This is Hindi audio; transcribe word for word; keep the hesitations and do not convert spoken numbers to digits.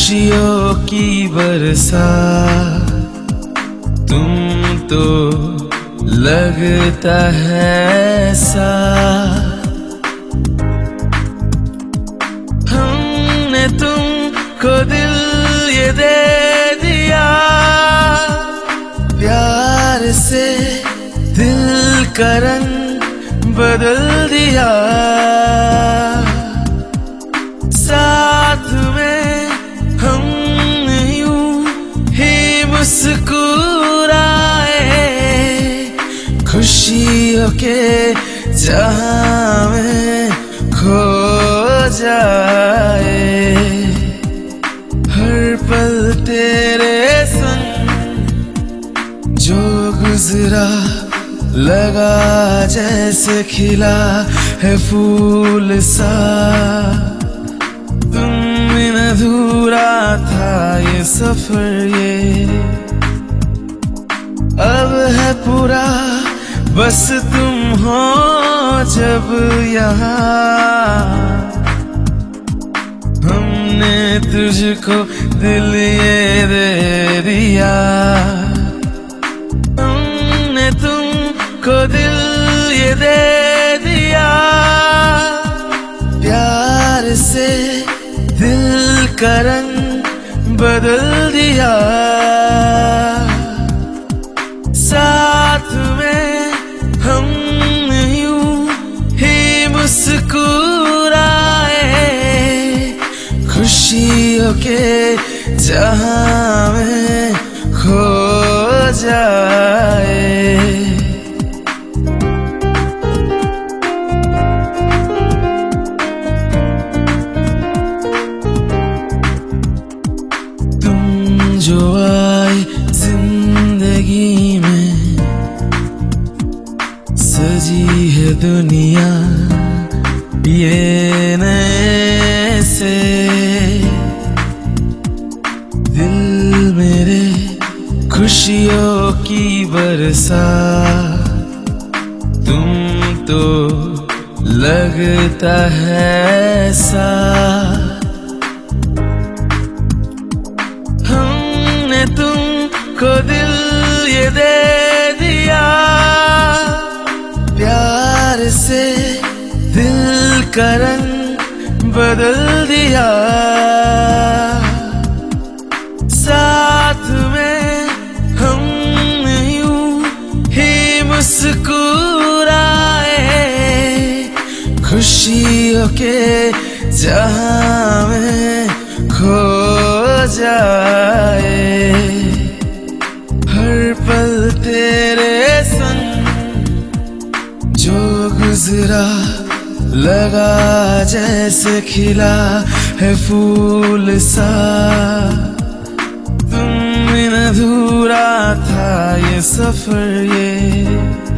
खुशियों की बरसात तुम तो लगता है साथ। हमने तुमको दिल ये दे दिया, प्यार से दिल का रंग बदल दिया। साथ में हम यूं ही मुस्कुराए, खुशियों के जहां में खो जाए। हर पल तेरे संग जो गुजरा लगा जैसे खिला है फूल सा। तुम बिन अधूरा था ये सफर, ये अब है पूरा बस तुम हो जब यहाँ। हमने तुझको दिल ये दे दिया, हमने तुमको दिल ये दे दिया। प्यार से दिल का रंग बदल दिया। साथ में हम यूं ही मुस्कुराए, खुशियों के जहां में खो जाए। जो आए जिंदगी में सजी है दुनिया ये नए से। दिल मेरे खुशियों की बरसात तुम तो लगता है साथ। हमने तुमको दिल ये दे दिया, प्यार से दिल का रंग बदल दिया। साथ में हम यूं ही मुस्कुराए, खुशियों के जहां में खो जाए। हर पल तेरे संग जो गुजरा लगा जैसे खिला है फूल सा। तुम बिन अधूरा था ये सफर, ये